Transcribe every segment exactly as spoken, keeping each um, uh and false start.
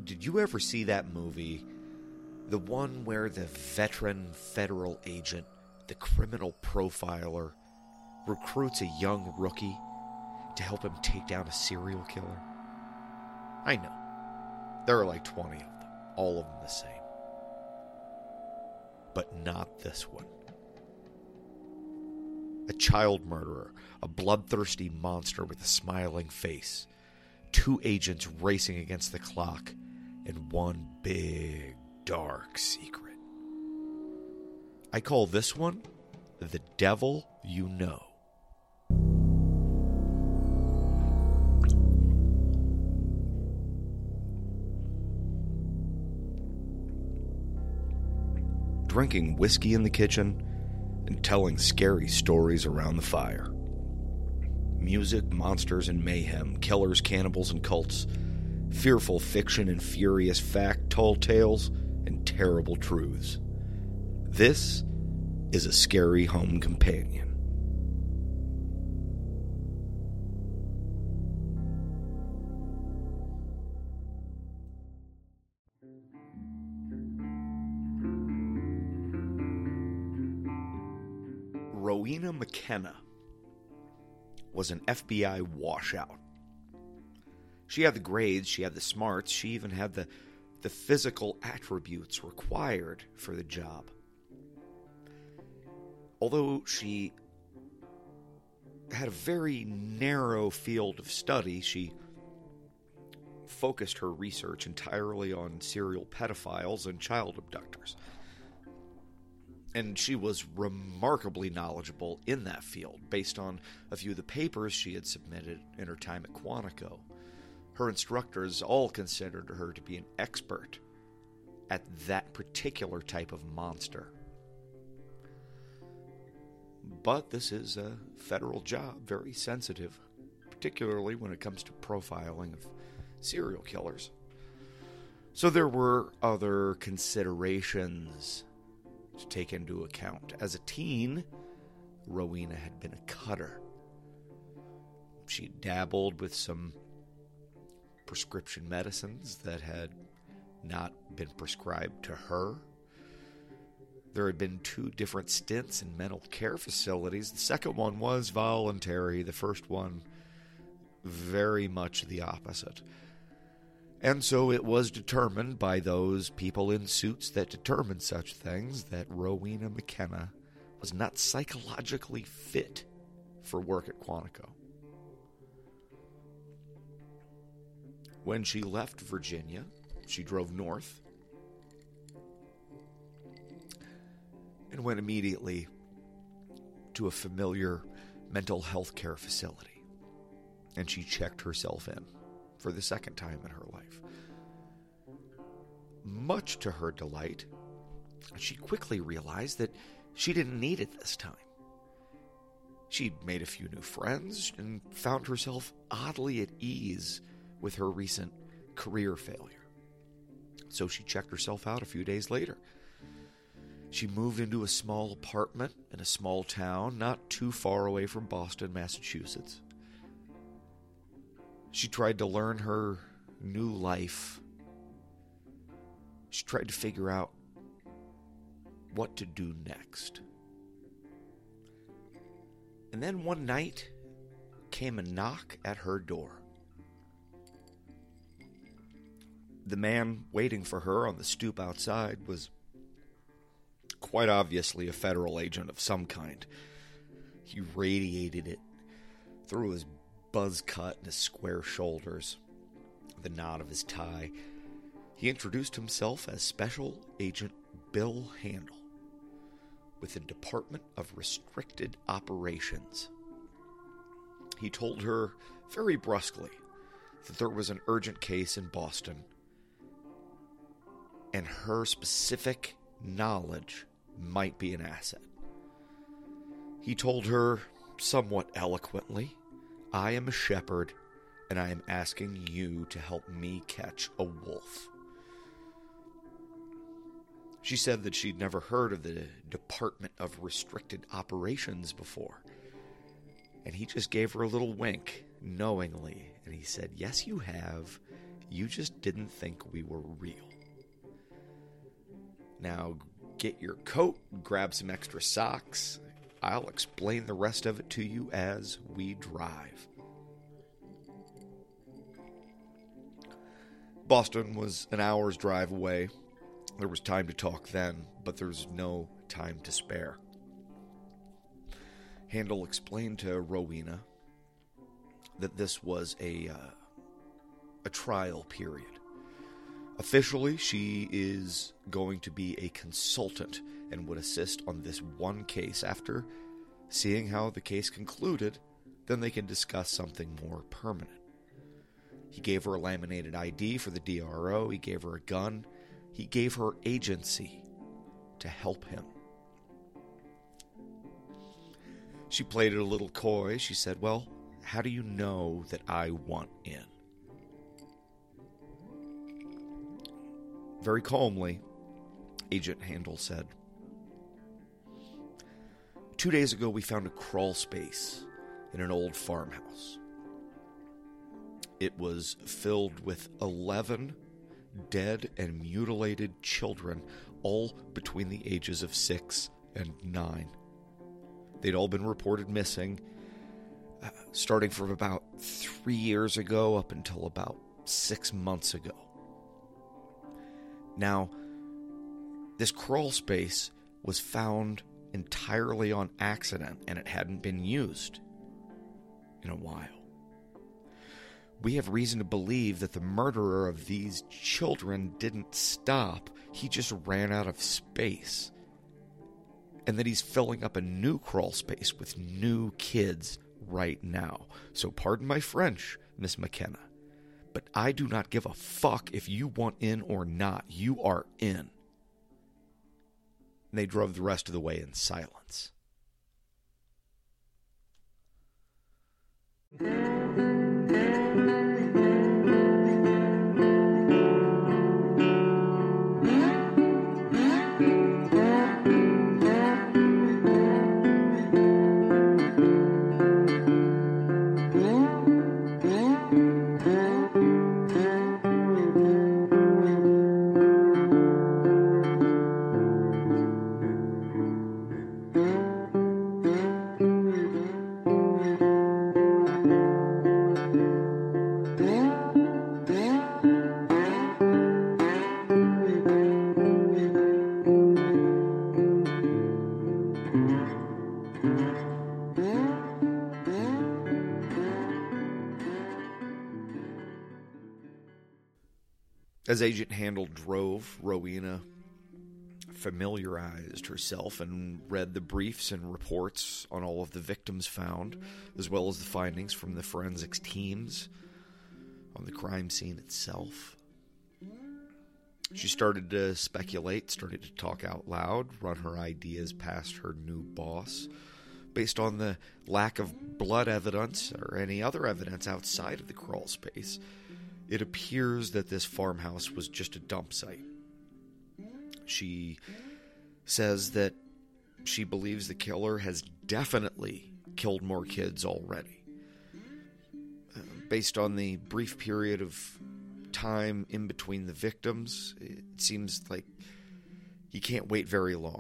did you ever see that movie? The one where the veteran federal agent, the criminal profiler, recruits a young rookie to help him take down a serial killer? I know. There are like twenty of them, all of them the same. But not this one. A child murderer, a bloodthirsty monster with a smiling face, two agents racing against the clock, and one big, dark secret. I call this one The Devil You Know. Drinking whiskey in the kitchen and telling scary stories around the fire. Music, monsters, and mayhem, killers, cannibals, and cults, fearful fiction and furious fact, tall tales, and terrible truths. This is a scary home companion. Rowena McKenna was an F B I washout. She had the grades, she had the smarts, she even had the, the physical attributes required for the job. Although she had a very narrow field of study, she focused her research entirely on serial pedophiles and child abductors. And she was remarkably knowledgeable in that field, based on a few of the papers she had submitted in her time at Quantico. Her instructors all considered her to be an expert at that particular type of monster. But this is a federal job, very sensitive, particularly when it comes to profiling of serial killers. So there were other considerations to take into account. As a teen, Rowena had been a cutter. She dabbled with some prescription medicines that had not been prescribed to her. There had been two different stints in mental care facilities. The second one was voluntary. The first one, very much the opposite. And so it was determined by those people in suits that determined such things that Rowena McKenna was not psychologically fit for work at Quantico. When she left Virginia, she drove north and went immediately to a familiar mental health care facility. And she checked herself in for the second time in her life. Much to her delight, she quickly realized that she didn't need it this time. She'd made a few new friends and found herself oddly at ease with her recent career failure. So she checked herself out a few days later. She moved into a small apartment in a small town not too far away from Boston, Massachusetts. She tried to learn her new life. She tried to figure out what to do next. And then one night came a knock at her door. The man waiting for her on the stoop outside was quite obviously a federal agent of some kind. He radiated it through his buzz cut and his square shoulders, the knot of his tie. He introduced himself as Special Agent Bill Handel with the Department of Restricted Operations. He told her very brusquely that there was an urgent case in Boston, and her specific knowledge might be an asset. He told her somewhat eloquently, "I am a shepherd, and I am asking you to help me catch a wolf." She said that she'd never heard of the Department of Restricted Operations before. And he just gave her a little wink, knowingly, and he said, "Yes, you have. You just didn't think we were real. Now, get your coat, grab some extra socks. I'll explain the rest of it to you as we drive. Boston was an hour's drive away. There was time to talk then, but there's no time to spare. Handel explained to Rowena that this was a uh, a trial period. Officially, she is going to be a consultant and would assist on this one case. After seeing how the case concluded, then they can discuss something more permanent. He gave her a laminated I D for the D R O. He gave her a gun. He gave her agency to help him. She played it a little coy. She said, well, how do you know that I want in? Very calmly, Agent Handel said, two days ago we found a crawl space in an old farmhouse. It was filled with eleven dead and mutilated children, all between the ages of six and nine. They'd all been reported missing, uh, starting from about three years ago up until about six months ago. Now, this crawl space was found entirely on accident, and it hadn't been used in a while. We have reason to believe that the murderer of these children didn't stop. He just ran out of space. And that he's filling up a new crawl space with new kids right now. So pardon my French, Miss McKenna, but I do not give a fuck if you want in or not. You are in. And they drove the rest of the way in silence. As Agent Handel drove, Rowena familiarized herself and read the briefs and reports on all of the victims found, as well as the findings from the forensics teams on the crime scene itself. She started to speculate, started to talk out loud, run her ideas past her new boss. Based on the lack of blood evidence or any other evidence outside of the crawl space, it appears that this farmhouse was just a dump site. She says that she believes the killer has definitely killed more kids already. Uh, based on the brief period of time in between the victims, it seems like he can't wait very long.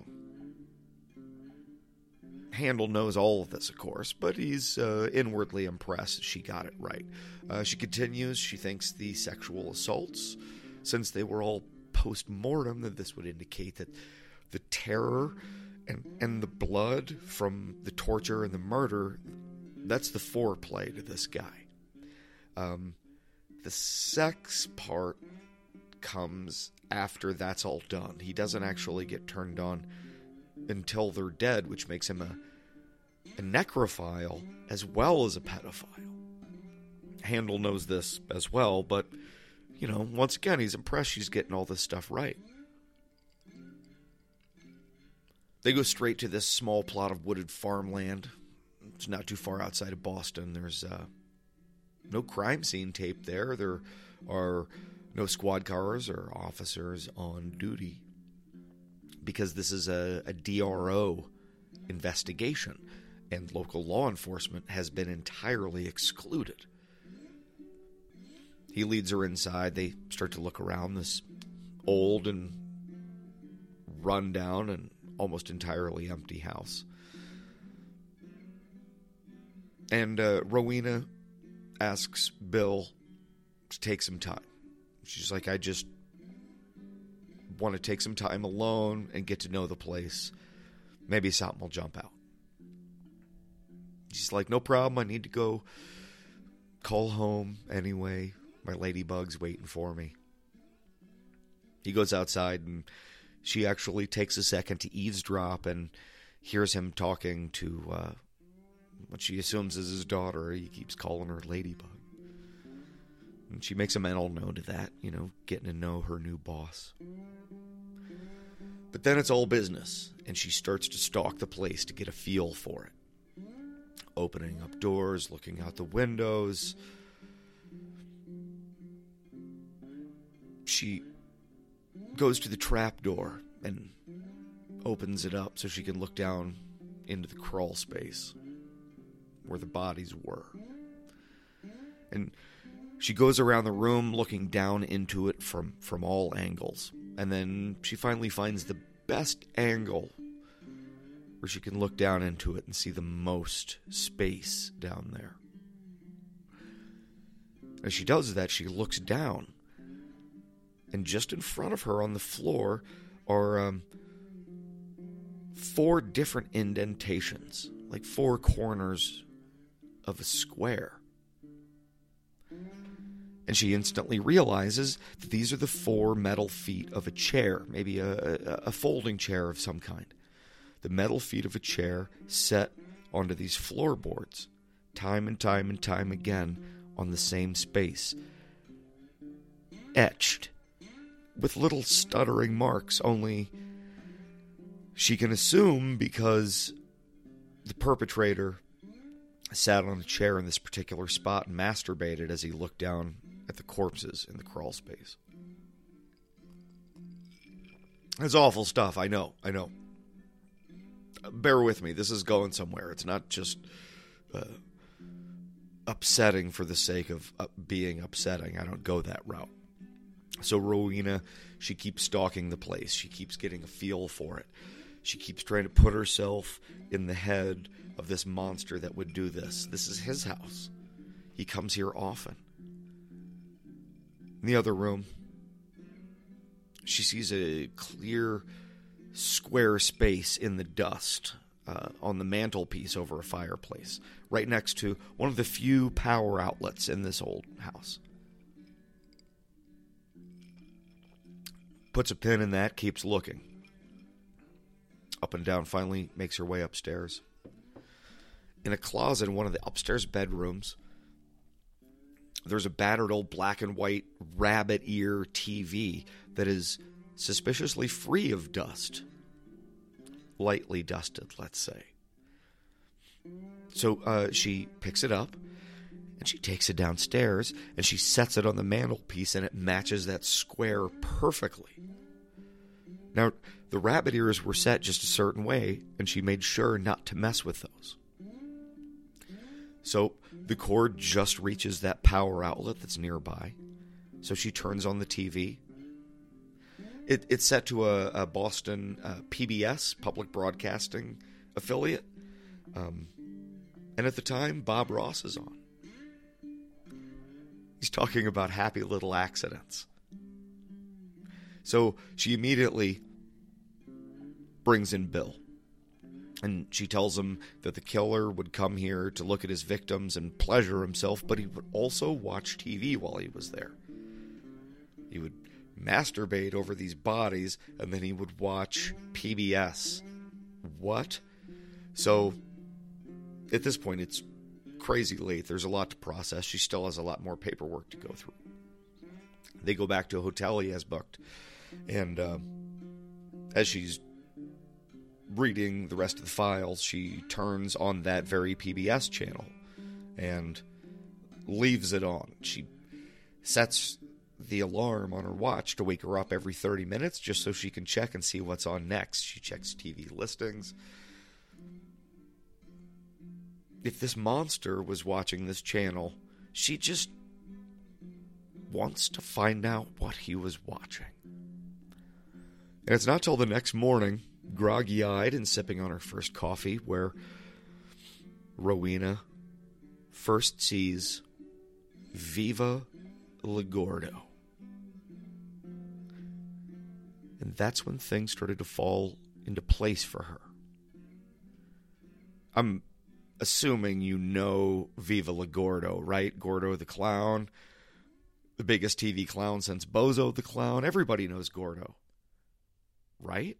Handel knows all of this, of course, but he's uh, inwardly impressed she got it right. Uh, she continues, she thinks the sexual assaults, since they were all post-mortem, that this would indicate that the terror and, and the blood from the torture and the murder, that's the foreplay to this guy. Um, the sex part comes after that's all done. He doesn't actually get turned on until they're dead, which makes him a, a necrophile as well as a pedophile. Handel knows this as well, but, you know, once again, he's impressed she's getting all this stuff right. They go straight to this small plot of wooded farmland. It's not too far outside of Boston. There's uh, no crime scene tape there. There are no squad cars or officers on duty, because this is a, a D R O investigation, and local law enforcement has been entirely excluded. he leads her inside. They start to look around this old and run-down and almost entirely empty house. And uh, Rowena asks Bill to take some time. She's like, I just want to take some time alone and get to know the place. Maybe something will jump out. She's like, no problem. I need to go call home anyway. My ladybug's waiting for me. He goes outside, and she actually takes a second to eavesdrop and hears him talking to uh, what she assumes is his daughter. He keeps calling her Ladybug. And she makes a mental note of that, you know, getting to know her new boss. But then it's all business, and she starts to stalk the place to get a feel for it. Opening up doors, looking out the windows. She goes to the trap door and opens it up so she can look down into the crawl space where the bodies were. And she goes around the room looking down into it from, from all angles. And then she finally finds the best angle where she can look down into it and see the most space down there. As she does that, she looks down. And just in front of her on the floor are um, four different indentations, like four corners of a square. And she instantly realizes that these are the four metal feet of a chair, maybe a, a, a folding chair of some kind. The metal feet of a chair set onto these floorboards, time and time and time again on the same space. Etched with little stuttering marks, only she can assume because the perpetrator sat on a chair in this particular spot and masturbated as he looked down at the corpses in the crawl space. It's awful stuff, I know, I know. Bear with me, this is going somewhere. It's not just uh, upsetting for the sake of uh, being upsetting. I don't go that route. So Rowena, she keeps stalking the place. She keeps getting a feel for it. She keeps trying to put herself in the head of this monster that would do this. This is his house. He comes here often. In the other room, she sees a clear square space in the dust uh, on the mantelpiece over a fireplace, right next to one of the few power outlets in this old house. Puts a pin in that, keeps looking. Up and down, finally makes her way upstairs. In a closet in one of the upstairs bedrooms, there's a battered old black and white rabbit ear T V that is suspiciously free of dust. Lightly dusted, let's say. So uh, she picks it up, and she takes it downstairs, and she sets it on the mantelpiece, and it matches that square perfectly. Now, the rabbit ears were set just a certain way, and she made sure not to mess with those. So the cord just reaches that power outlet that's nearby. So she turns on the T V. It, it's set to a, a Boston uh, P B S, Public Broadcasting affiliate. Um, and at the time, Bob Ross is on. He's talking about happy little accidents. So she immediately brings in Bill. And she tells him that the killer would come here to look at his victims and pleasure himself, but he would also watch T V while he was there. He would masturbate over these bodies, and then he would watch P B S. What? So, at this point, it's crazy late. There's a lot to process. She still has a lot more paperwork to go through. They go back to a hotel he has booked, and uh, as she's reading the rest of the files, she turns on that very P B S channel and leaves it on. She sets the alarm on her watch to wake her up every thirty minutes just so she can check and see what's on next. She checks T V listings. If this monster was watching this channel, she just wants to find out what he was watching. And it's not till the next morning, groggy-eyed and sipping on her first coffee, where Rowena first sees Viva LaGordo. And that's when things started to fall into place for her. I'm assuming you know Viva LaGordo, right? Gordo the Clown, the biggest T V clown since Bozo the Clown. Everybody knows Gordo, right?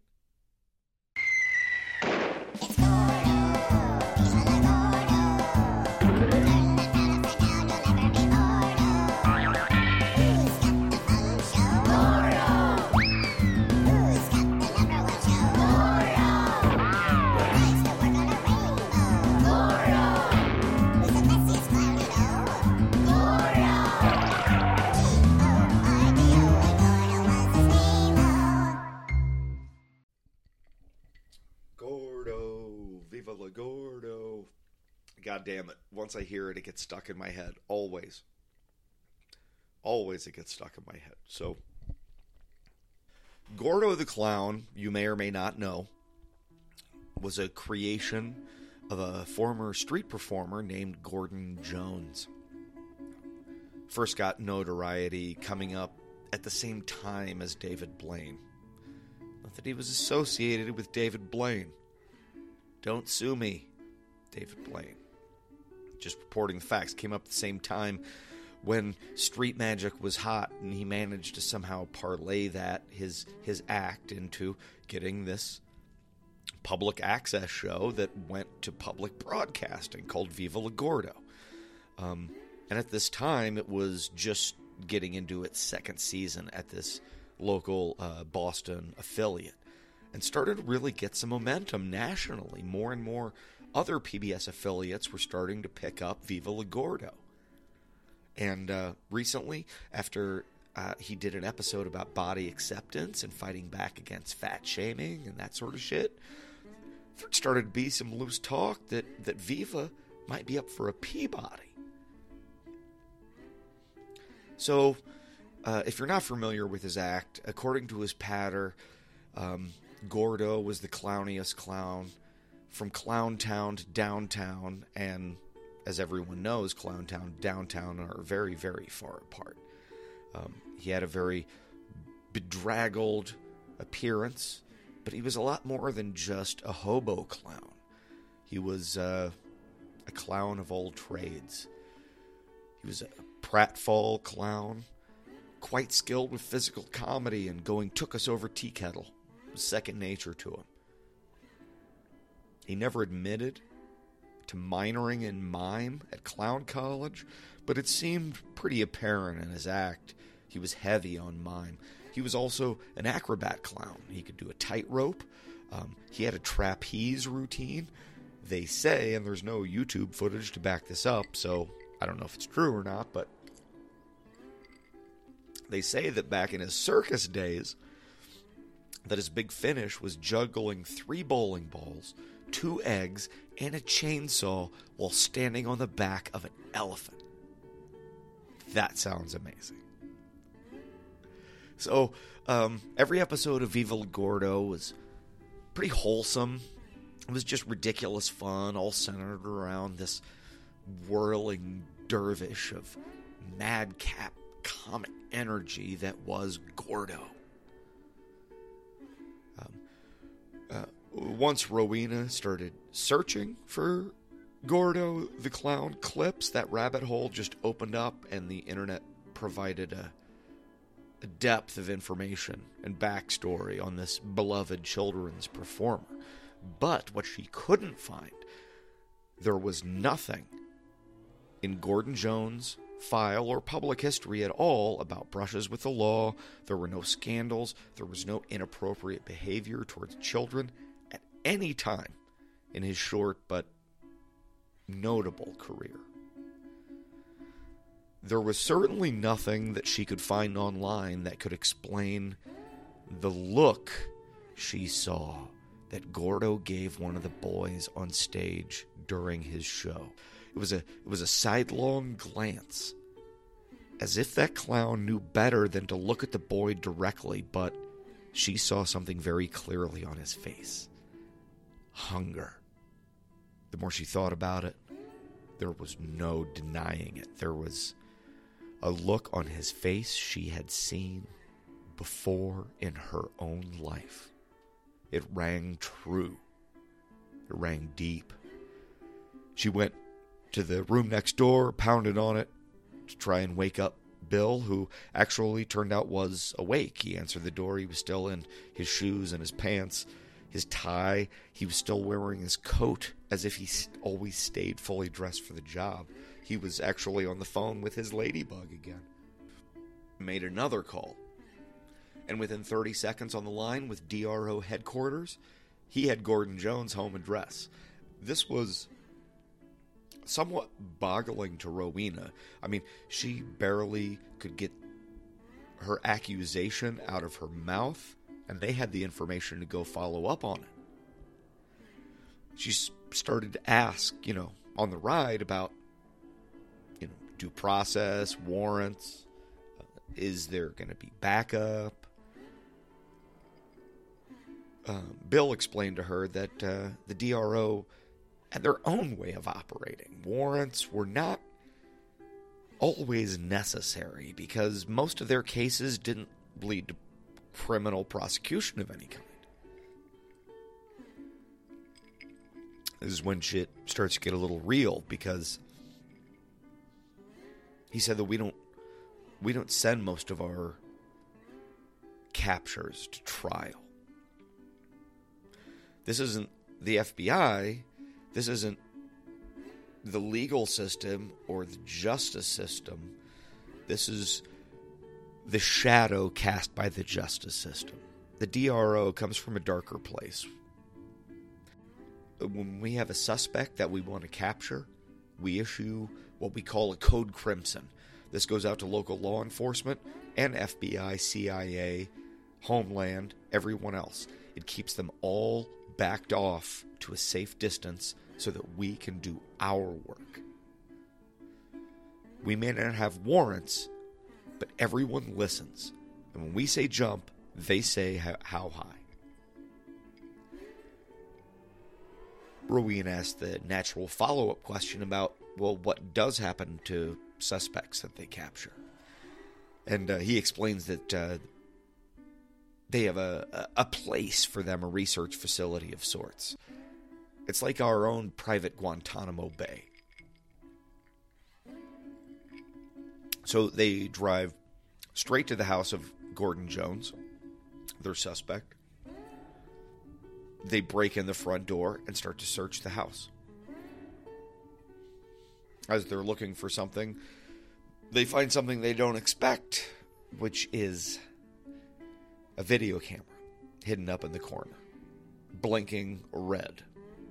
Gordo. God damn it. Once I hear it, it gets stuck in my head. Always. Always it gets stuck in my head. So, Gordo the Clown, you may or may not know, was a creation of a former street performer named Gordon Jones. First got notoriety coming up at the same time as David Blaine. Not that he was associated with David Blaine. Don't sue me, David Blaine. Just reporting the facts. Came up at the same time when street magic was hot, and he managed to somehow parlay that, his his act, into getting this public access show that went to public broadcasting called Viva LaGordo. Um, and at this time, it was just getting into its second season at this local uh, Boston affiliate. And started to really get some momentum nationally. More and more other P B S affiliates were starting to pick up Viva LaGordo. And uh, recently, after uh, he did an episode about body acceptance and fighting back against fat shaming and that sort of shit, there started to be some loose talk that, that Viva might be up for a Peabody. So, uh, if you're not familiar with his act, according to his patter, um, Gordo was the clowniest clown from Clowntown to downtown, and as everyone knows, Clowntown and downtown are very, very far apart. Um, he had a very bedraggled appearance, but he was a lot more than just a hobo clown. He was uh, a clown of all trades. He was a pratfall clown, quite skilled with physical comedy and going took us over tea kettle. Second nature to him. He never admitted to minoring in mime at clown college, but it seemed pretty apparent in his act he was heavy on mime. He was also an acrobat clown. He could do a tightrope. Um, he had a trapeze routine. They say, and there's no YouTube footage to back this up, so I don't know if it's true or not, but they say that back in his circus days, that his big finish was juggling three bowling balls, two eggs, and a chainsaw while standing on the back of an elephant. That sounds amazing. So, um, every episode of Viva LaGordo was pretty wholesome. It was just ridiculous fun, all centered around this whirling dervish of madcap comic energy that was Gordo. Um, uh, once Rowena started searching for Gordo the Clown clips, that rabbit hole just opened up and the internet provided a, a depth of information and backstory on this beloved children's performer. But what she couldn't find, there was nothing in Gordon Jones' file or public history at all about brushes with the law. There were no scandals. There was no inappropriate behavior towards children at any time in his short but notable career. There was certainly nothing that she could find online that could explain the look she saw that Gordo gave one of the boys on stage during his show. It was a it was a sidelong glance as if that clown knew better than to look at the boy directly, but she saw something very clearly on his face. Hunger. The more she thought about it, there was no denying it. There was a look on his face she had seen before in her own life. It rang true. It rang deep. She went to the room next door, pounded on it to try and wake up Bill, who actually turned out was awake. He answered the door. He was still in his shoes and his pants, his tie. He was still wearing his coat as if he always stayed fully dressed for the job. He was actually on the phone with his ladybug again. Made another call. And within thirty seconds on the line with D R O headquarters, he had Gordon Jones' home address. This was somewhat boggling to Rowena. I mean, she barely could get her accusation out of her mouth, and they had the information to go follow up on it. She started to ask, you know, on the ride about, you know, due process, warrants, uh, is there going to be backup? Uh, Bill explained to her that uh, the D R O had their own way of operating. Warrants were not always necessary because most of their cases didn't lead to criminal prosecution of any kind. This is when shit starts to get a little real, because he said that we don't we don't send most of our captures to trial. This isn't the F B I. This isn't the legal system or the justice system. This is the shadow cast by the justice system. The D R O comes from a darker place. When we have a suspect that we want to capture, we issue what we call a Code Crimson. This goes out to local law enforcement and F B I, C I A, Homeland, everyone else. It keeps them all backed off to a safe distance so that we can do our work. We may not have warrants, but everyone listens. And when we say jump, they say how high. Rowena asked the natural follow-up question about, well, what does happen to suspects that they capture? And uh, he explains that uh, they have a, a place for them, a research facility of sorts. It's like our own private Guantanamo Bay. So they drive straight to the house of Gordon Jones, their suspect. They break in the front door and start to search the house. As they're looking for something, they find something they don't expect, which is a video camera hidden up in the corner, blinking red.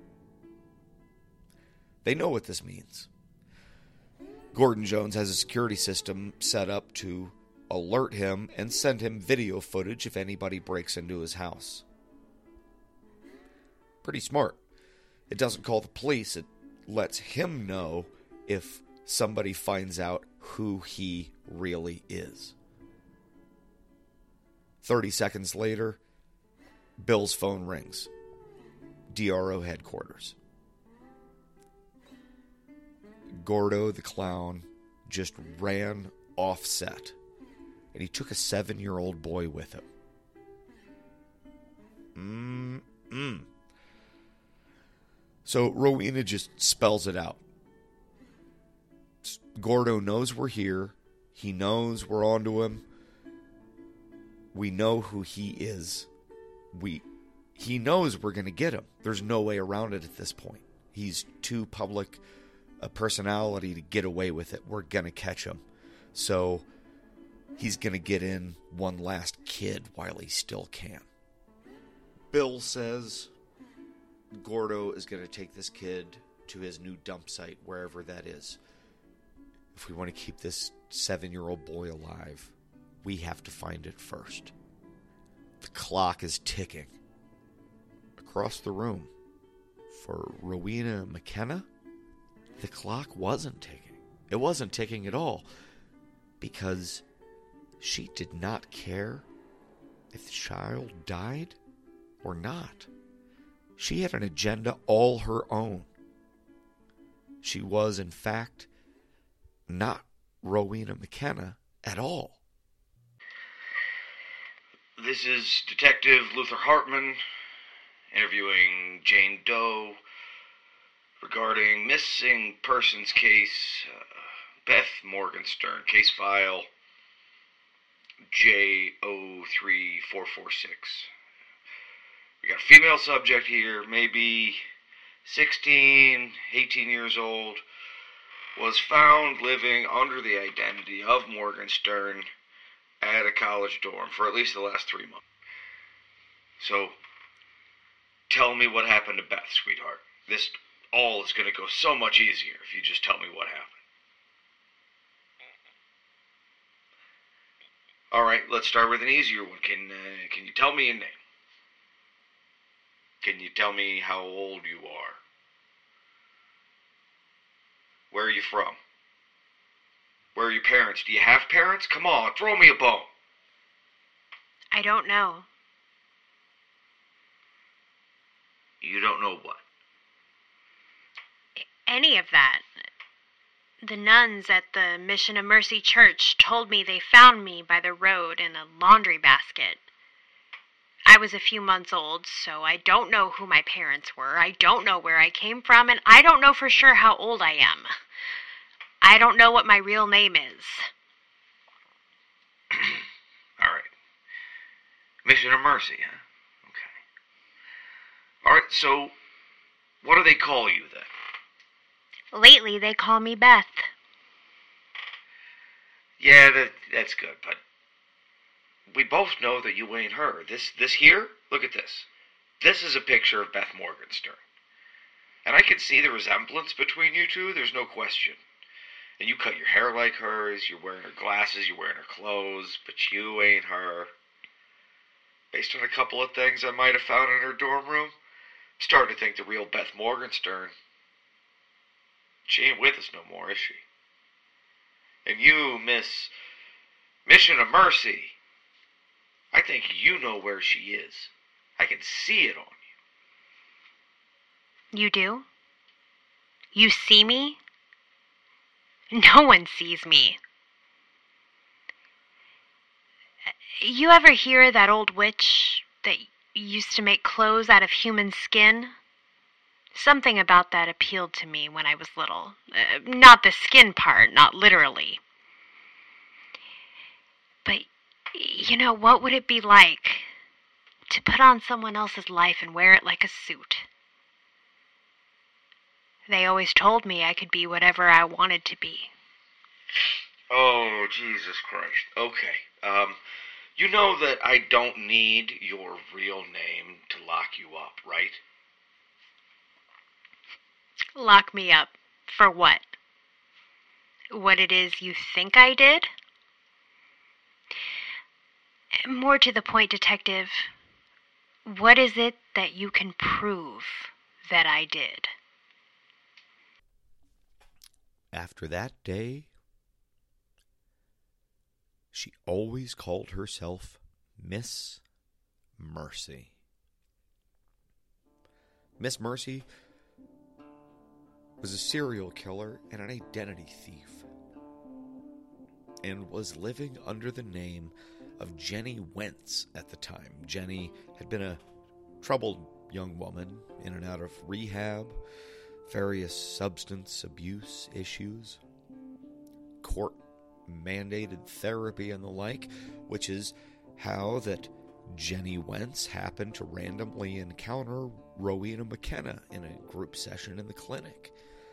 They know what this means. Gordon Jones has a security system set up to alert him and send him video footage if anybody breaks into his house. Pretty smart. It doesn't call the police. It lets him know if somebody finds out who he really is. Thirty seconds later, Bill's phone rings. D R O headquarters. Gordo the clown just ran off set, and he took a seven-year-old boy with him. Mm-mm. So Rowena just spells it out. Gordo knows we're here. He knows we're onto him. We know who he is. We, he knows we're going to get him. There's no way around it at this point. He's too public a personality to get away with it. We're going to catch him. So he's going to get in one last kid while he still can. Bill says Gordo is going to take this kid to his new dump site, wherever that is. If we want to keep this seven-year-old boy alive, we have to find it first. The clock is ticking. Across the room, for Rowena McKenna, the clock wasn't ticking. It wasn't ticking at all. because she did not care if the child died or not. She had an agenda all her own. She was, in fact, not Rowena McKenna at all. This is Detective Luther Hartman interviewing Jane Doe regarding missing persons case, uh, Beth Morgenstern, case file J zero three four four six. We got a female subject here, maybe sixteen, eighteen years old, was found living under the identity of Morgenstern at a college dorm for at least the last three months. So, tell me what happened to Beth, sweetheart. This all is going to go so much easier if you just tell me what happened. All right, let's start with an easier one. Can uh, can you tell me your name? Can you tell me how old you are? Where are you from? Where are your parents? Do you have parents? Come on, throw me a bone. I don't know. You don't know what? Any of that. The nuns at the Mission of Mercy Church told me they found me by the road in a laundry basket. I was a few months old, so I don't know who my parents were. I don't know where I came from, and I don't know for sure how old I am. I don't know what my real name is. All right. Mission of Mercy, huh? Okay. All right, so what do they call you then? Lately, they call me Beth. Yeah, that that's good, but we both know that you ain't her. This this here, look at this. This is a picture of Beth Morgenstern. And I can see the resemblance between you two, there's no question. And you cut your hair like hers, you're wearing her glasses, you're wearing her clothes, but you ain't her. Based on a couple of things I might have found in her dorm room, I'm starting to think the real Beth Morgenstern, she ain't with us no more, is she? And you, Miss Mission of Mercy, I think you know where she is. I can see it on you. You do? You see me? No one sees me. You ever hear that old witch that used to make clothes out of human skin? Something about that appealed to me when I was little. Uh, not the skin part, not literally. But, you know, what would it be like to put on someone else's life and wear it like a suit? They always told me I could be whatever I wanted to be. Oh, Jesus Christ. Okay. Um, you know that I don't need your real name to lock you up, right? Lock me up. For what? What it is you think I did? More to the point, Detective, what is it that you can prove that I did? After that day, she always called herself Miss Mercy. Miss Mercy was a serial killer and an identity thief, and was living under the name of Jenny Wentz at the time. Jenny had been a troubled young woman in and out of rehab, various substance abuse issues, court-mandated therapy and the like, which is how that Jenny Wentz happened to randomly encounter Rowena McKenna in a group session in the clinic.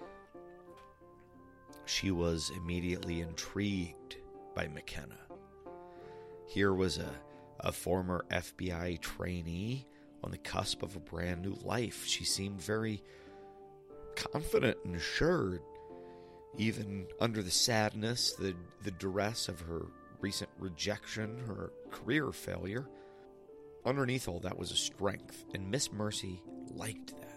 She was immediately intrigued by McKenna. Here was a, a former F B I trainee on the cusp of a brand new life. She seemed very confident and assured, even under the sadness, the, the duress of her recent rejection, her career failure. Underneath all that was a strength, and Miss Mercy liked that.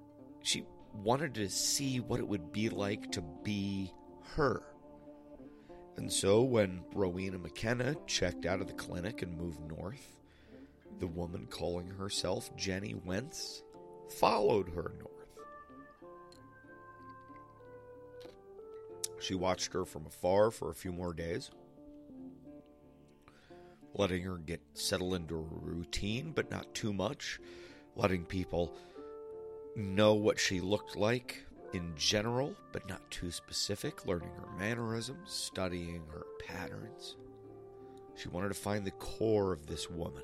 She wanted to see what it would be like to be her. And so when Rowena McKenna checked out of the clinic and moved north, the woman calling herself Jenny Wentz followed her north. She watched her from afar for a few more days, letting her get settled into a routine, but not too much, letting people know what she looked like in general, but not too specific, learning her mannerisms, studying her patterns. She wanted to find the core of this woman.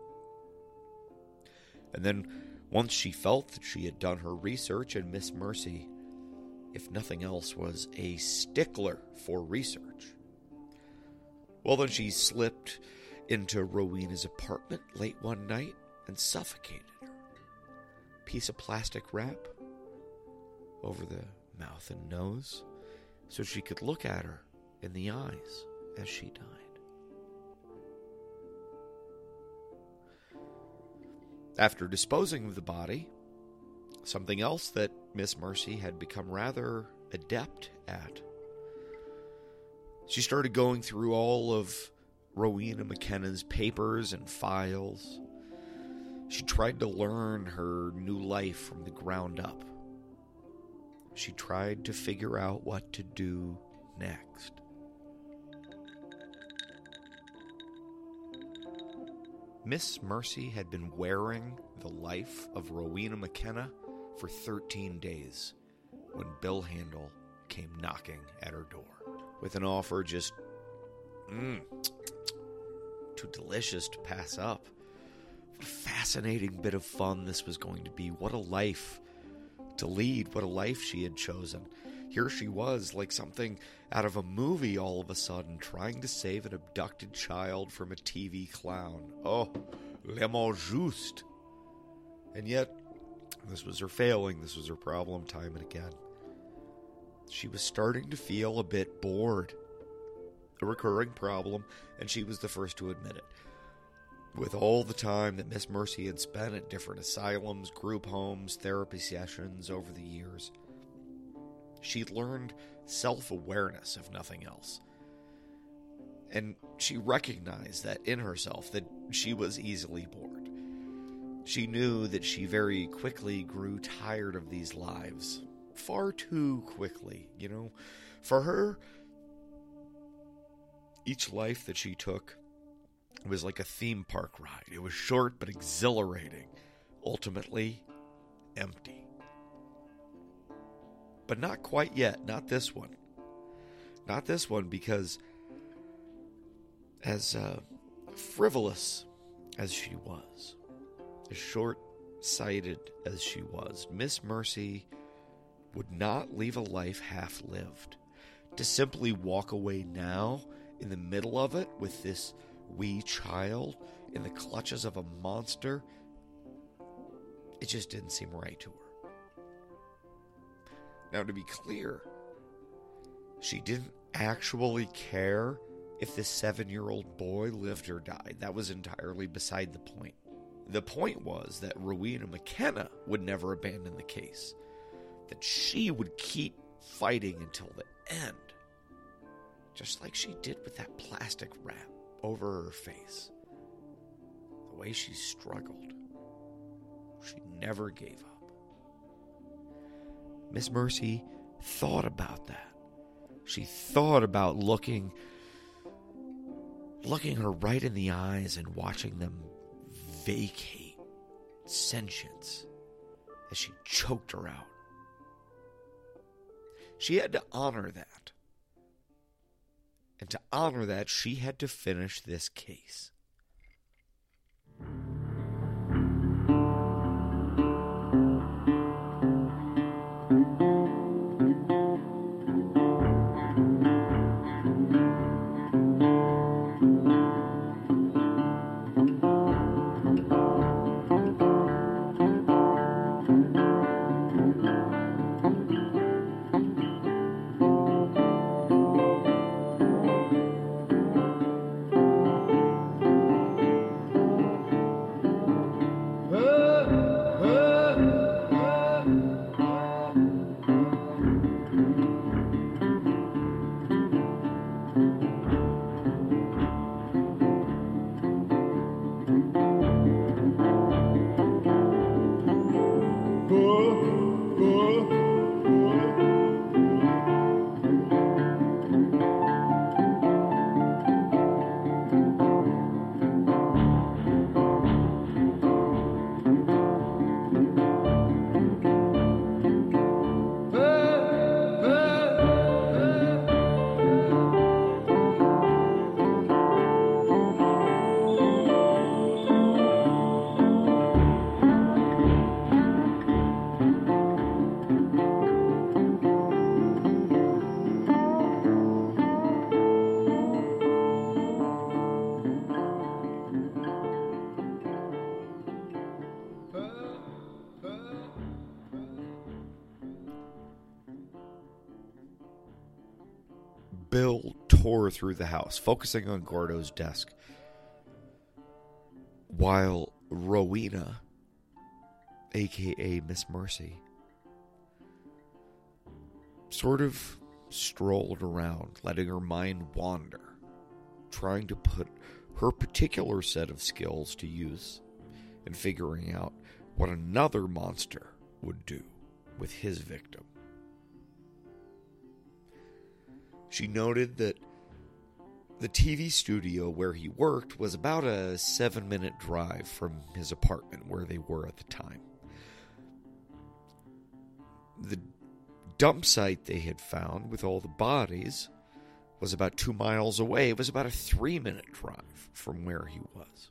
And then, once she felt that she had done her research, and Miss Mercy, if nothing else, was a stickler for research, well, then she slipped into Rowena's apartment late one night and suffocated her. Piece of plastic wrap over the mouth and nose so she could look at her in the eyes as she died. After disposing of the body, something else that Miss Mercy had become rather adept at, she started going through all of Rowena McKenna's papers and files. She tried to learn her new life from the ground up. She tried to figure out what to do next. Miss Mercy had been wearing the life of Rowena McKenna for thirteen days when Bill Handel came knocking at her door with an offer just mm, too delicious to pass up. What a fascinating bit of fun this was going to be. What a life to lead. What a life she had chosen. Here she was, like something out of a movie all of a sudden, trying to save an abducted child from a T V clown. Oh, le mot juste. And yet, this was her failing. This was her problem time and again. She was starting to feel a bit bored. A recurring problem, and she was the first to admit it. With all the time that Miss Mercy had spent at different asylums, group homes, therapy sessions over the years, she'd learned self-awareness, if nothing else. And she recognized that in herself, that she was easily bored. She knew that she very quickly grew tired of these lives. Far too quickly, you know. For her, each life that she took was like a theme park ride. It was short but exhilarating. Ultimately, empty. But not quite yet. Not this one. Not this one, because as uh, frivolous as she was, as short-sighted as she was, Miss Mercy would not leave a life half-lived. To simply walk away now, in the middle of it, with this wee child in the clutches of a monster, it just didn't seem right to her. Now, to be clear, she didn't actually care if this seven-year-old boy lived or died. That was entirely beside the point. The point was that Rowena McKenna would never abandon the case, that she would keep fighting until the end, just like she did with that plastic wrap over her face. The way she struggled, she never gave up. Miss Mercy thought about that. She thought about looking, looking her right in the eyes and watching them vacate sentience as she choked her out. She had to honor that. And to honor that, she had to finish this case. Bill tore through the house, focusing on Gordo's desk, while Rowena, a k a. Miss Mercy, sort of strolled around, letting her mind wander, trying to put her particular set of skills to use and figuring out what another monster would do with his victim. She noted that the T V studio where he worked was about a seven-minute drive from his apartment where they were at the time. The dump site they had found with all the bodies was about two miles away. It was about a three-minute drive from where he was.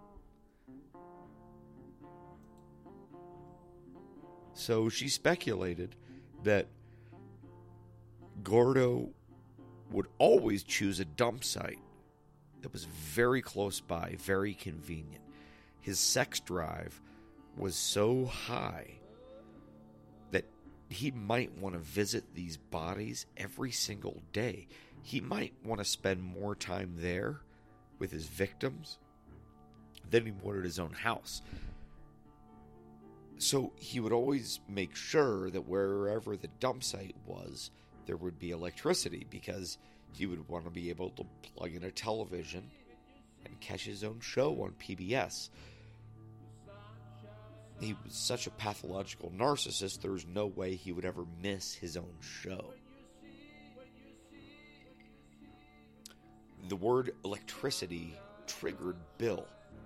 So she speculated that Gordo would always choose a dump site that was very close by, very convenient. His sex drive was so high that he might want to visit these bodies every single day. He might want to spend more time there with his victims than he would at his own house. So he would always make sure that wherever the dump site was, there would be electricity, because he would want to be able to plug in a television and catch his own show on P B S. He was such a pathological narcissist, there's no way he would ever miss his own show. The word electricity triggered Bill,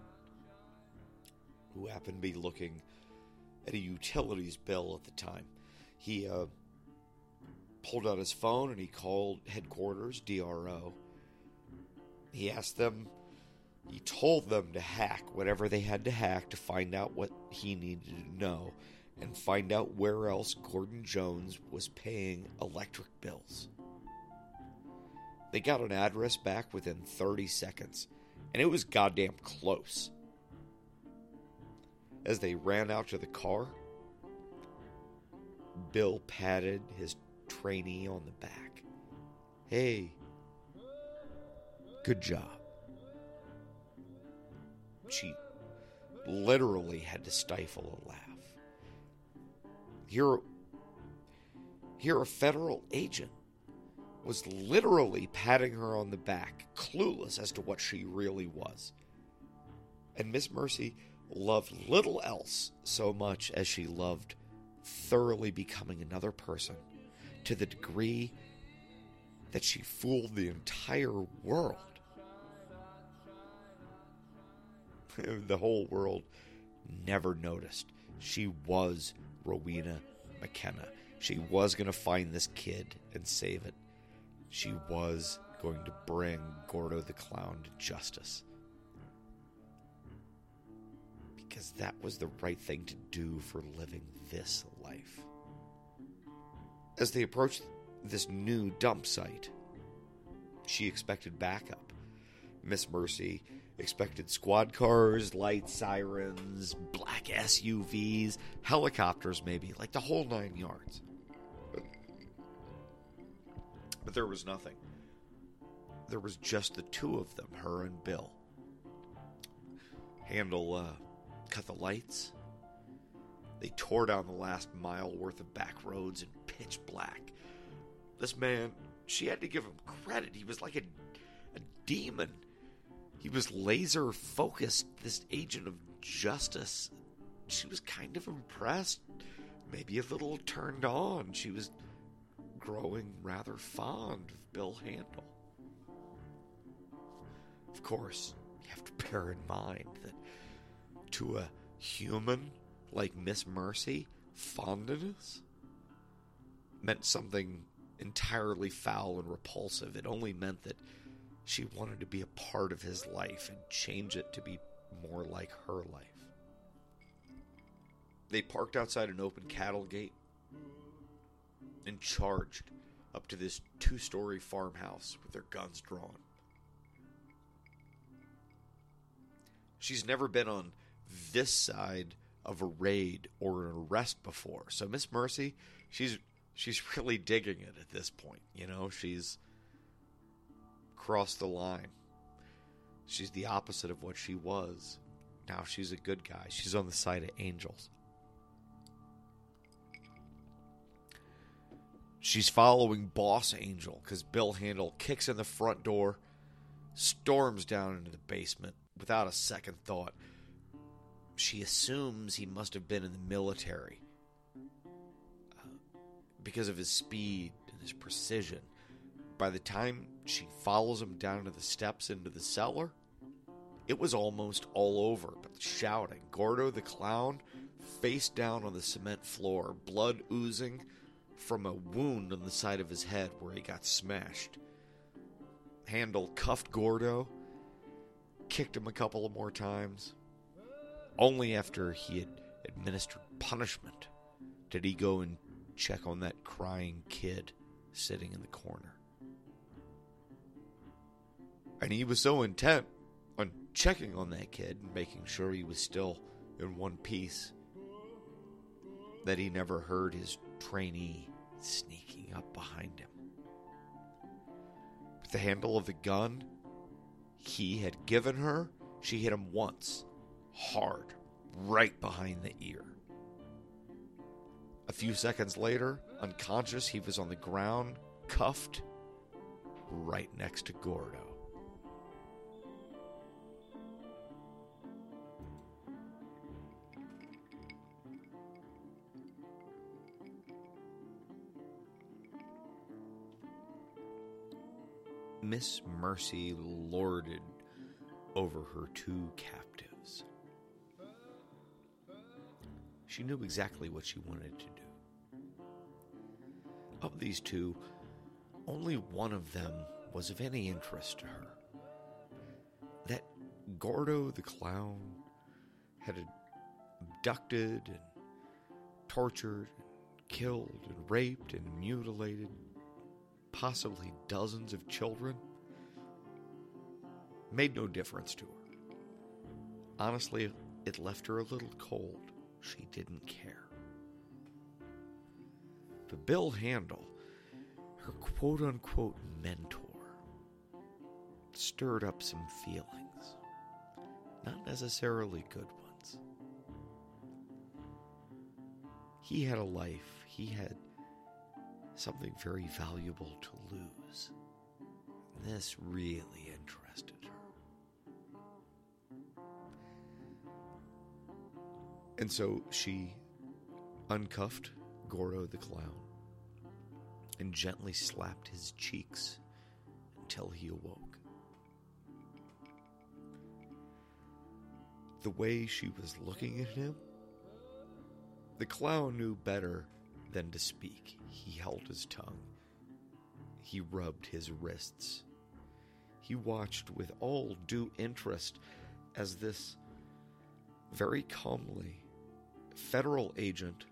who happened to be looking at a utilities bill at the time. He uh, pulled out his phone and he called headquarters, D R O. He asked them, he told them to hack whatever they had to hack to find out what he needed to know and find out where else Gordon Jones was paying electric bills. They got an address back within thirty seconds, and it was goddamn close. As they ran out to the car, Bill patted his trainee on the back. Hey, good job. She literally had to stifle a laugh. Here, here a federal agent was literally patting her on the back, clueless as to what she really was. And Miss Mercy loved little else so much as she loved thoroughly becoming another person, to the degree that she fooled the entire world. The whole world never noticed. She was Rowena McKenna. She was going to find this kid and save it. She was going to bring Gordo the Clown to justice. Because that was the right thing to do for living this life. As they approached this new dump site, she expected backup. Miss Mercy expected squad cars, light sirens, black S U Vs, helicopters maybe, like the whole nine yards. But, but there was nothing. There was just the two of them, her and Bill. Handle uh, cut the lights. They tore down the last mile worth of back roads in pitch black. This man, she had to give him credit. He was like a, a demon. He was laser focused, this agent of justice. She was kind of impressed, maybe a little turned on. She was growing rather fond of Bill Handel. Of course, you have to bear in mind that to a human like Miss Mercy, fondness meant something entirely foul and repulsive. It only meant that she wanted to be a part of his life and change it to be more like her life. They parked outside an open cattle gate and charged up to this two-story farmhouse with their guns drawn. She's never been on this side of a raid or an arrest before. So Miss Mercy, she's she's really digging it at this point. You know, she's crossed the line. She's the opposite of what she was. Now she's a good guy. She's on the side of angels. She's following Boss Angel because Bill Handel kicks in the front door, storms down into the basement without a second thought. She assumes he must have been in the military uh, because of his speed and his precision. By the time she follows him down to the steps into the cellar, it was almost all over, but the shouting. Gordo the clown, face down on the cement floor, blood oozing from a wound on the side of his head where he got smashed. Handel cuffed Gordo, kicked him a couple of more times. Only after he had administered punishment did he go and check on that crying kid sitting in the corner. And he was so intent on checking on that kid and making sure he was still in one piece that he never heard his trainee sneaking up behind him. With the handle of the gun he had given her, she hit him once, hard, right behind the ear. A few seconds later, unconscious, he was on the ground, cuffed, right next to Gordo. Miss Mercy lorded over her two captives. She knew exactly what she wanted to do. Of these two, only one of them was of any interest to her. That Gordo the clown had abducted and tortured, and killed and raped and mutilated possibly dozens of children made no difference to her. Honestly, it left her a little cold. She didn't care. But Bill Handel, her quote-unquote mentor, stirred up some feelings. Not necessarily good ones. He had a life. He had something very valuable to lose. This really interested her. And so she uncuffed Gordo the clown and gently slapped his cheeks until he awoke. The way she was looking at him, the clown knew better than to speak. He held his tongue. He rubbed his wrists. He watched with all due interest as this very calmly federal agent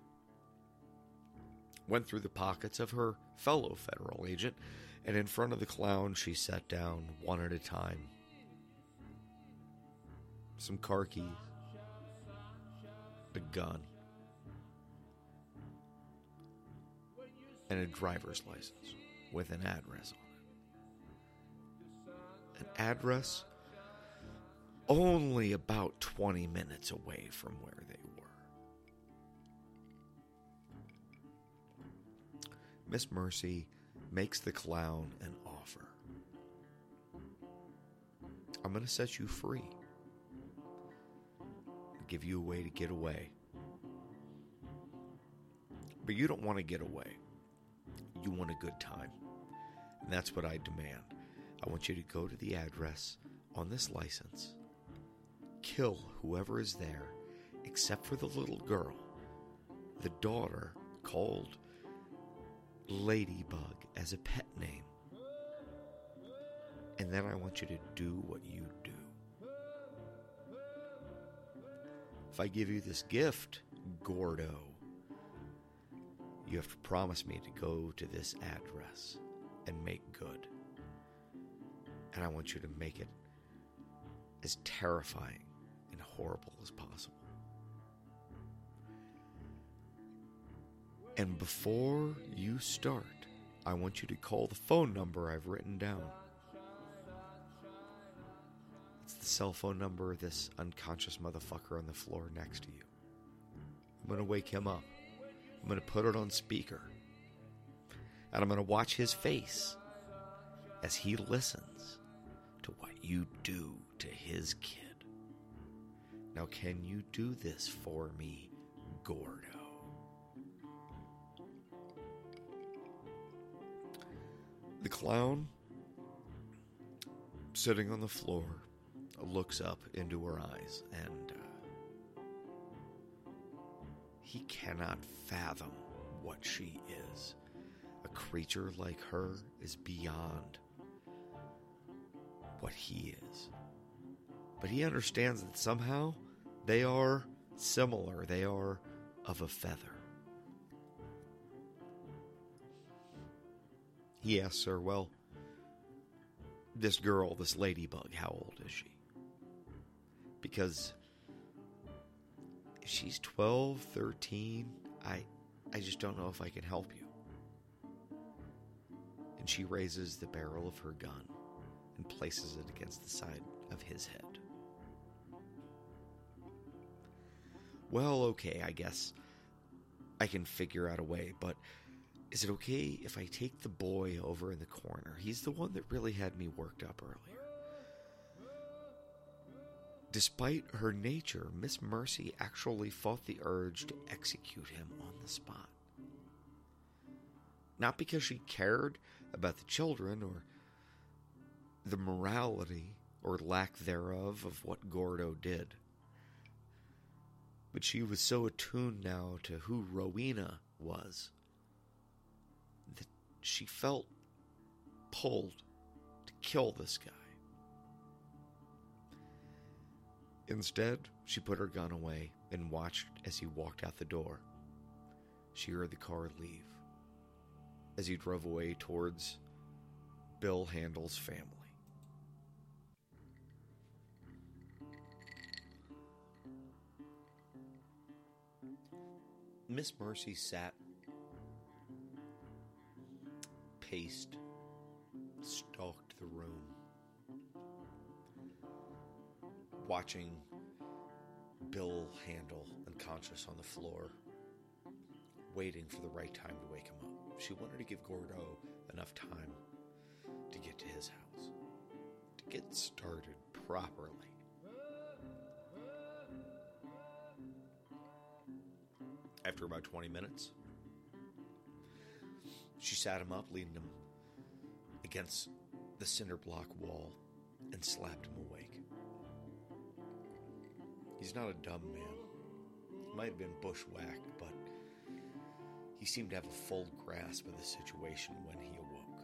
went through the pockets of her fellow federal agent, and in front of the clown she sat down one at a time. Some car keys, a gun, and a driver's license with an address on it. An address only about twenty minutes away from where they were. Miss Mercy makes the clown an offer. I'm going to set you free. Give you a way to get away. But you don't want to get away. You want a good time. And that's what I demand. I want you to go to the address on this license, kill whoever is there, except for the little girl, the daughter called Ladybug as a pet name. And then I want you to do what you do. If I give you this gift, Gordo, you have to promise me to go to this address and make good. And I want you to make it as terrifying and horrible as possible. And before you start, I want you to call the phone number I've written down. cell phone number of this unconscious motherfucker on the floor next to you. I'm going to wake him up. I'm going to put it on speaker. And I'm going to watch his face as he listens to what you do to his kid. Now, can you do this for me, Gordo? The clown, sitting on the floor, looks up into her eyes, and uh, he cannot fathom what she is. A creature like her is beyond what he is. But he understands that somehow they are similar. They are of a feather. He asks her, well, this girl, this ladybug, how old is she? Because if she's twelve, thirteen, I, I just don't know if I can help you. And she raises the barrel of her gun and places it against the side of his head. Well, okay, I guess I can figure out a way, but is it okay if I take the boy over in the corner? He's the one that really had me worked up earlier. Despite her nature, Miss Mercy actually fought the urge to execute him on the spot. Not because she cared about the children or the morality or lack thereof of what Gordo did. But she was so attuned now to who Rowena was that she felt pulled to kill this guy. Instead, she put her gun away and watched as he walked out the door. She heard the car leave as he drove away towards Bill Handel's family. Miss Mercy sat, paced, stalked the room, watching Bill Handel unconscious on the floor, waiting for the right time to wake him up. She wanted to give Gordo enough time to get to his house, to get started properly. After about twenty minutes, she sat him up, leaning him against the cinder block wall, and slapped him awake. He's not a dumb man. He might have been bushwhacked, but he seemed to have a full grasp of the situation when he awoke.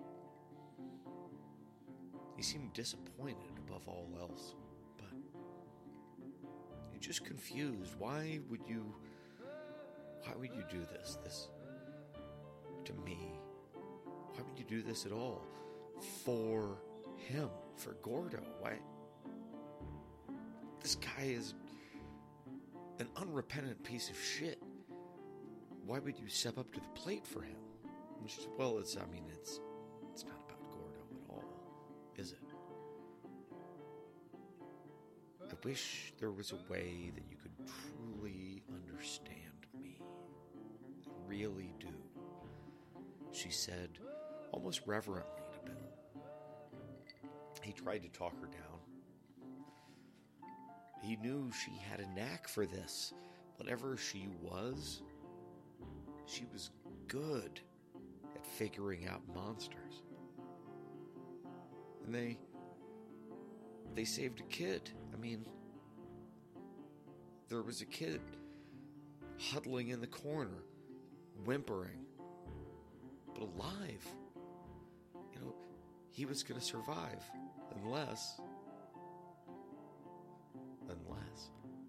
He seemed disappointed above all else, but he just confused. Why would you... Why would you do this, this to me? Why would you do this at all? For him, for Gordo. Why? This guy is an unrepentant piece of shit. Why would you step up to the plate for him? And she said, well, it's, I mean, it's, it's not about Gordo at all, is it? I wish there was a way that you could truly understand me. I really do. She said, almost reverently to Bill. He tried to talk her down. He knew she had a knack for this. Whatever she was, she was good at figuring out monsters. And they they saved a kid. I mean, there was a kid huddling in the corner, whimpering, but alive. You know, he was going to survive unless unless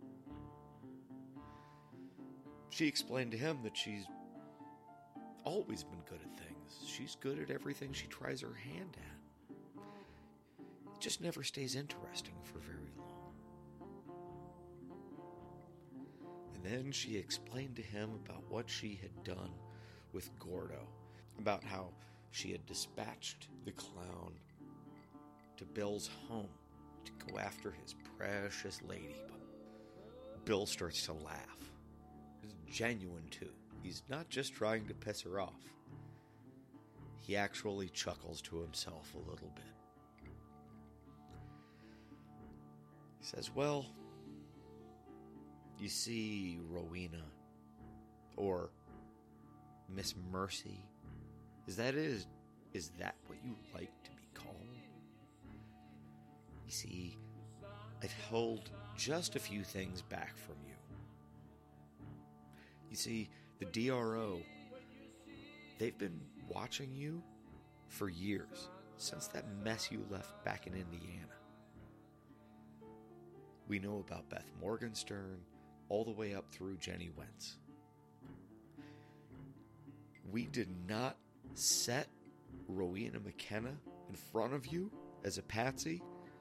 she explained to him that she's always been good at things. She's good at everything she tries her hand at. It just never stays interesting for very long. And then she explained to him about what she had done with Gordo, about how she had dispatched the clown to Bill's home to go after his precious lady. But Bill starts to laugh. It's genuine, too. He's not just trying to piss her off. He actually chuckles to himself a little bit. He says, well, you see, Rowena, or Miss Mercy, is that is, is that what you like to be called? You see, I've held just a few things back from you. You see, the D R O, they've been watching you for years, since that mess you left back in Indiana. We know about Beth Morgenstern all the way up through Jenny Wentz. We did not set Rowena McKenna in front of you as a patsy.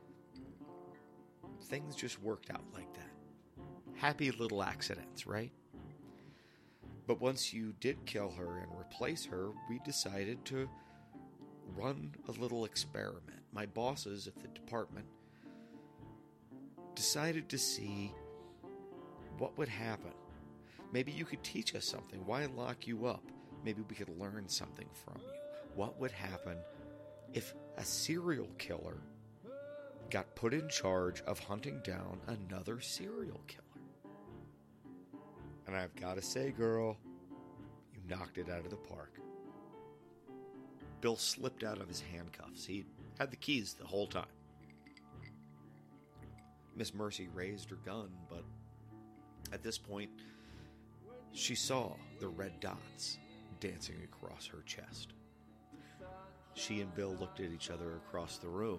Things just worked out like that. Happy little accidents, right? But once you did kill her and replace her, we decided to run a little experiment. My bosses at the department decided to see what would happen. Maybe you could teach us something. Why lock you up? Maybe we could learn something from you. What would happen if a serial killer got put in charge of hunting down another serial killer? And I've got to say, girl, you knocked it out of the park. Bill slipped out of his handcuffs. He had the keys the whole time. Miss Mercy raised her gun, but at this point, she saw the red dots dancing across her chest. She and Bill looked at each other across the room.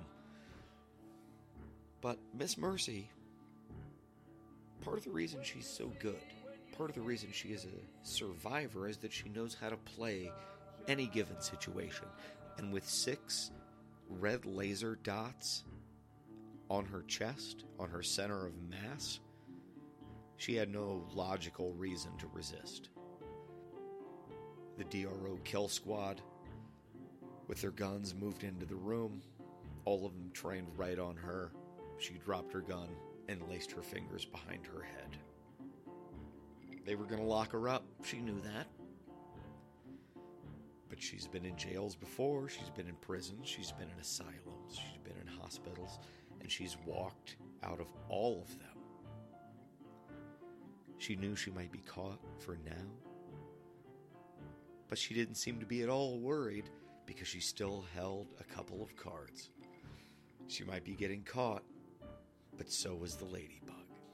But Miss Mercy, part of the reason she's so good, part of the reason she is a survivor is that she knows how to play any given situation. And with six red laser dots on her chest, on her center of mass, she had no logical reason to resist. The D R O kill squad, with their guns, moved into the room. All of them trained right on her. She dropped her gun and laced her fingers behind her head. They were going to lock her up. She knew that. But she's been in jails before. She's been in prisons. She's been in asylums. She's been in hospitals. And she's walked out of all of them. She knew she might be caught for now. But she didn't seem to be at all worried because she still held a couple of cards. She might be getting caught, but so was the ladybug.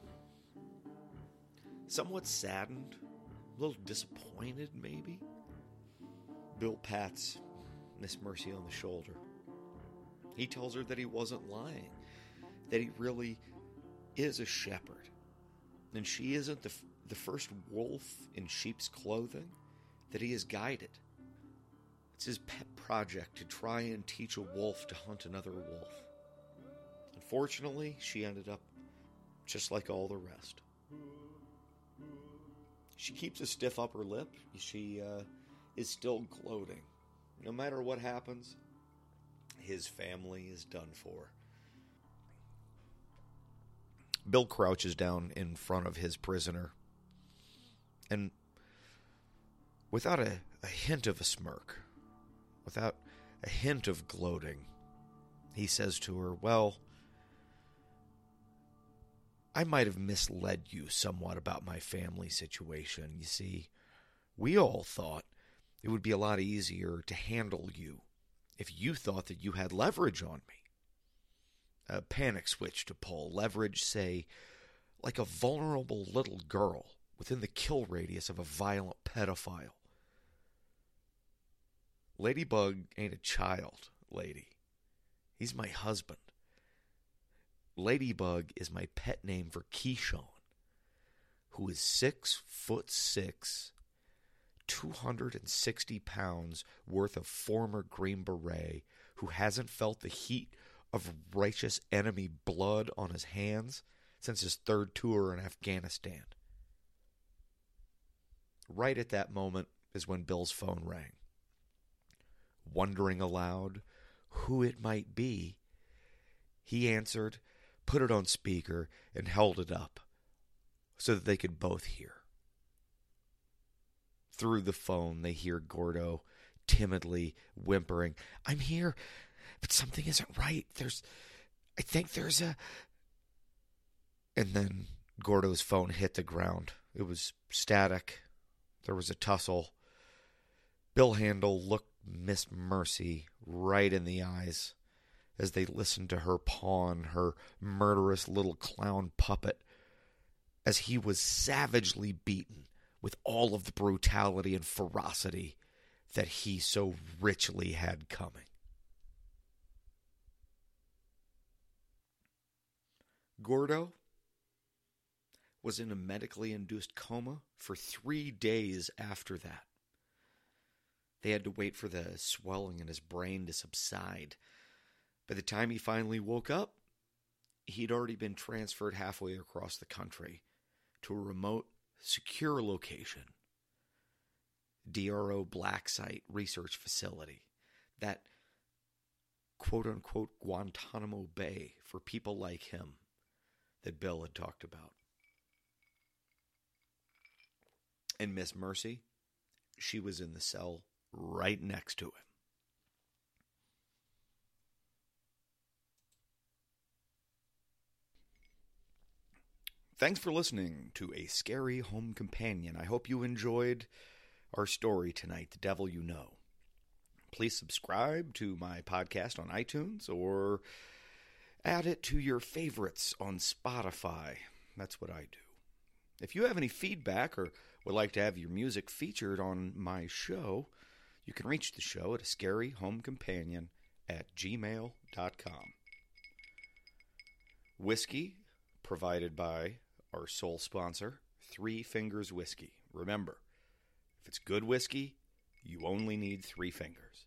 Somewhat saddened, a little disappointed maybe, Bill pats Miss Mercy on the shoulder. He tells her that he wasn't lying, that he really is a shepherd, and she isn't the, f- the first wolf in sheep's clothing that he has guided. It's his pet project to try and teach a wolf to hunt another wolf. Unfortunately, she ended up just like all the rest. She keeps a stiff upper lip. She uh, is still gloating. No matter what happens, his family is done for. Bill crouches down in front of his prisoner, and without a, a hint of a smirk, without a hint of gloating, he says to her, well, I might have misled you somewhat about my family situation. You see, we all thought it would be a lot easier to handle you if you thought that you had leverage on me. A panic switch to pull, leverage, say, like a vulnerable little girl within the kill radius of a violent pedophile. Ladybug ain't a child, lady. He's my husband. Ladybug is my pet name for Keyshawn, who is six foot six, two hundred sixty pounds worth of former Green Beret, who hasn't felt the heat of righteous enemy blood on his hands since his third tour in Afghanistan. Right at that moment is when Bill's phone rang. Wondering aloud who it might be, he answered, put it on speaker, and held it up so that they could both hear. Through the phone, they hear Gordo timidly whimpering, "I'm here, but something isn't right. There's, I think there's a..." And then Gordo's phone hit the ground. It was static. There was a tussle. Bill Handel looked Miss Mercy right in the eyes as they listened to her pawn her murderous little clown puppet as he was savagely beaten with all of the brutality and ferocity that he so richly had coming. Gordo was in a medically induced coma for three days after that. They had to wait for the swelling in his brain to subside. By the time he finally woke up, he'd already been transferred halfway across the country to a remote, secure location. D R O Black Site Research Facility. That quote-unquote Guantanamo Bay for people like him that Bill had talked about. And Miss Mercy, she was in the cell right next to him. Thanks for listening to A Scary Home Companion. I hope you enjoyed our story tonight, The Devil You Know. Please subscribe to my podcast on iTunes or add it to your favorites on Spotify. That's what I do. If you have any feedback or would like to have your music featured on my show, you can reach the show at a scary home companion at gmail dot com. Whiskey provided by our sole sponsor, Three Fingers Whiskey. Remember, if it's good whiskey, you only need three fingers.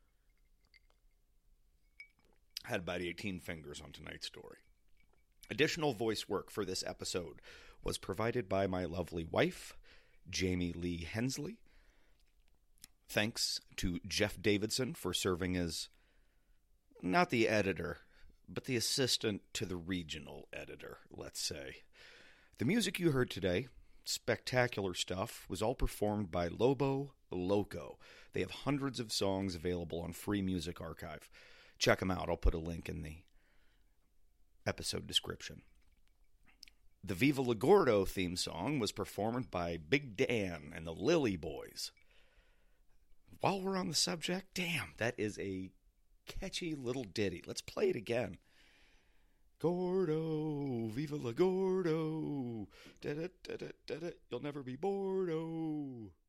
I had about eighteen fingers on tonight's story. Additional voice work for this episode was provided by my lovely wife, Jamie Lee Hensley. Thanks to Jeff Davidson for serving as not the editor, but the assistant to the regional editor, let's say. The music you heard today, spectacular stuff, was all performed by Lobo Loco. They have hundreds of songs available on Free Music Archive. Check them out. I'll put a link in the episode description. The Viva La Gordo theme song was performed by Big Dan and the Lily Boys. While we're on the subject, damn, that is a catchy little ditty. Let's play it again. Gordo, Viva La Gordo, da-da-da-da-da-da, you'll never be bored, oh.